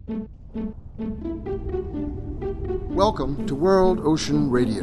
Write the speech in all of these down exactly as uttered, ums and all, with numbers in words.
Welcome to World Ocean Radio.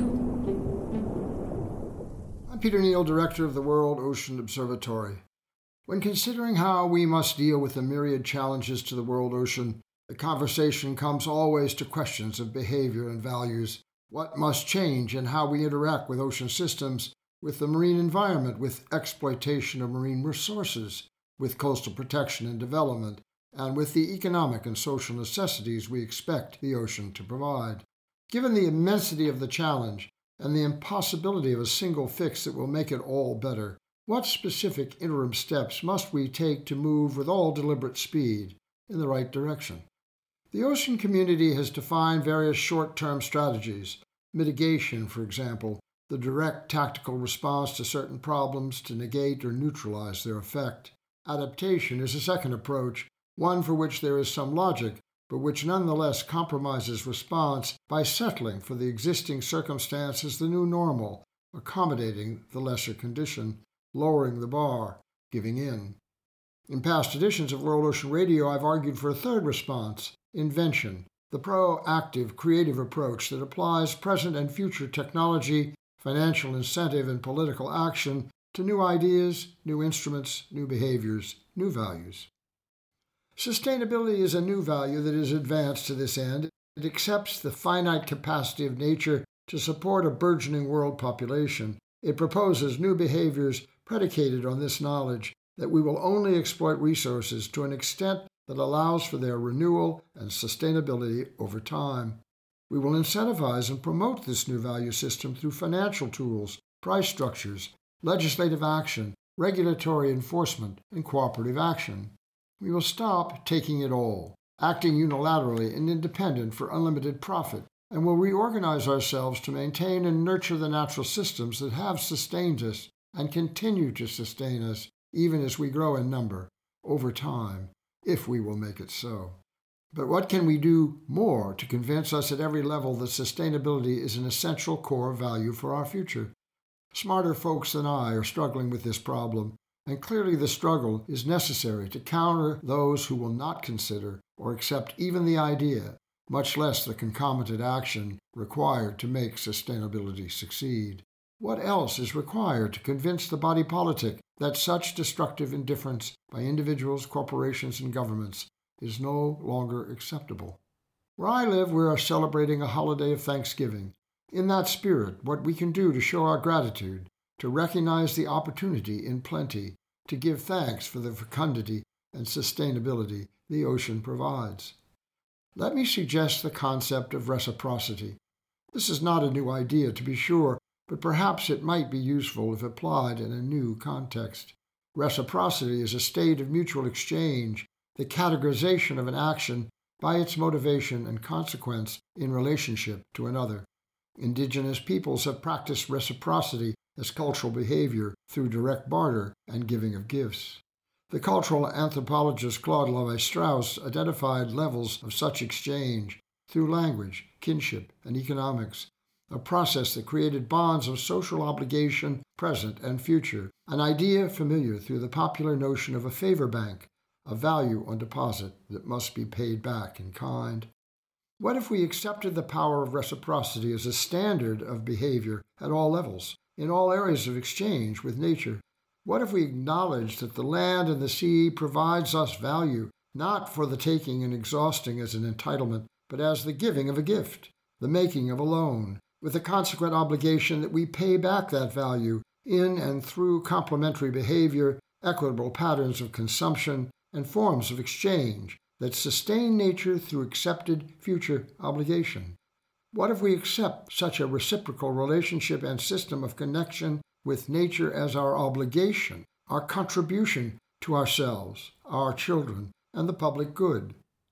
I'm Peter Neal, Director of the World Ocean Observatory. When considering how we must deal with the myriad challenges to the world ocean, the conversation comes always to questions of behavior and values. What must change in how we interact with ocean systems, with the marine environment, with exploitation of marine resources, with coastal protection and development, and with the economic and social necessities we expect the ocean to provide. Given the immensity of the challenge and the impossibility of a single fix that will make it all better, what specific interim steps must we take to move with all deliberate speed in the right direction? The ocean community has defined various short-term strategies, mitigation, for example, the direct tactical response to certain problems to negate or neutralize their effect. Adaptation is a second approach, one for which there is some logic, but which nonetheless compromises response by settling for the existing circumstance as the new normal, accommodating the lesser condition, lowering the bar, giving in. In past editions of World Ocean Radio, I've argued for a third response, invention, the proactive, creative approach that applies present and future technology, financial incentive, and political action to new ideas, new instruments, new behaviors, new values. Sustainability is a new value that is advanced to this end. It accepts the finite capacity of nature to support a burgeoning world population. It proposes new behaviors predicated on this knowledge that we will only exploit resources to an extent that allows for their renewal and sustainability over time. We will incentivize and promote this new value system through financial tools, price structures, legislative action, regulatory enforcement, and cooperative action. We will stop taking it all, acting unilaterally and independent for unlimited profit, and will reorganize ourselves to maintain and nurture the natural systems that have sustained us and continue to sustain us even as we grow in number over time, if we will make it so. But what can we do more to convince us at every level that sustainability is an essential core value for our future? Smarter folks than I are struggling with this problem, and clearly the struggle is necessary to counter those who will not consider or accept even the idea, much less the concomitant action required to make sustainability succeed. What else is required to convince the body politic that such destructive indifference by individuals, corporations, and governments is no longer acceptable? Where I live, we are celebrating a holiday of Thanksgiving. In that spirit, what we can do to show our gratitude, to recognize the opportunity in plenty, to give thanks for the fecundity and sustainability the ocean provides. Let me suggest the concept of reciprocity. This is not a new idea, to be sure, but perhaps it might be useful if applied in a new context. Reciprocity is a state of mutual exchange, the categorization of an action by its motivation and consequence in relationship to another. Indigenous peoples have practiced reciprocity as cultural behavior through direct barter and giving of gifts. The cultural anthropologist Claude Lévi-Strauss identified levels of such exchange through language, kinship, and economics, a process that created bonds of social obligation, present and future, an idea familiar through the popular notion of a favor bank, a value on deposit that must be paid back in kind. What if we accepted the power of reciprocity as a standard of behavior at all levels, in all areas of exchange with nature? What if we acknowledged that the land and the sea provides us value, not for the taking and exhausting as an entitlement, but as the giving of a gift, the making of a loan, with the consequent obligation that we pay back that value in and through complementary behavior, equitable patterns of consumption, and forms of exchange that sustain nature through accepted future obligation? What if we accept such a reciprocal relationship and system of connection with nature as our obligation, our contribution to ourselves, our children, and the public good?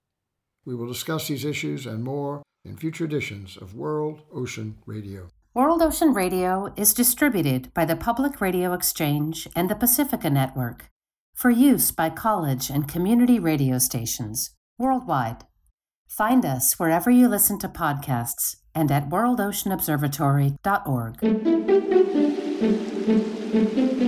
We will discuss these issues and more in future editions of World Ocean Radio. World Ocean Radio is distributed by the Public Radio Exchange and the Pacifica Network for use by college and community radio stations worldwide. Find us wherever you listen to podcasts and at world ocean observatory dot org.